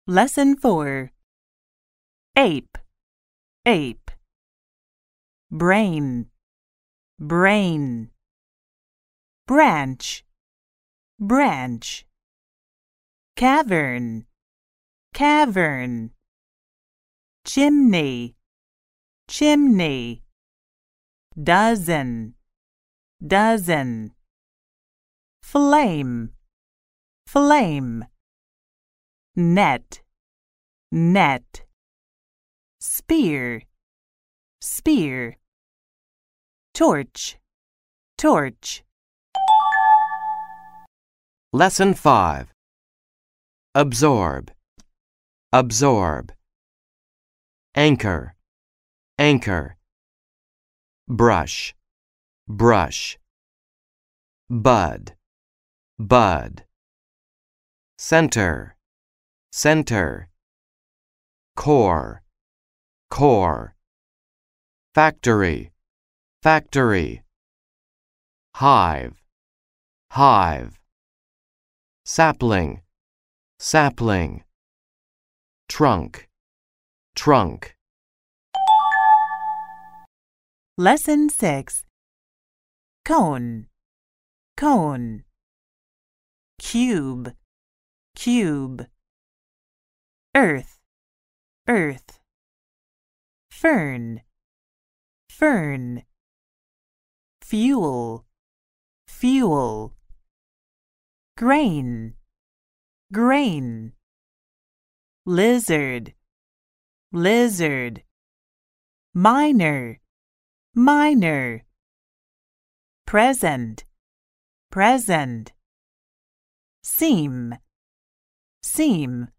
Lesson 4. Ape, ape. Brain, brain. Branch, branch. Cavern, cavern. Chimney, chimney. Dozen, dozen. Flame, flame. Net, net. Spear, spear. Torch, torch. Lesson 5. Absorb, absorb. Anchor, anchor. Brush, brush. Bud, bud. Center, center. Core, core. Factory, factory. Hive, hive. Sapling, sapling. Trunk, trunk. Lesson 6. Cone, cone. Cube, cube. Earth, earth. Fern, fern. Fuel, fuel. Grain, grain. Lizard, lizard. Miner, miner. Present, present. Seam, seam.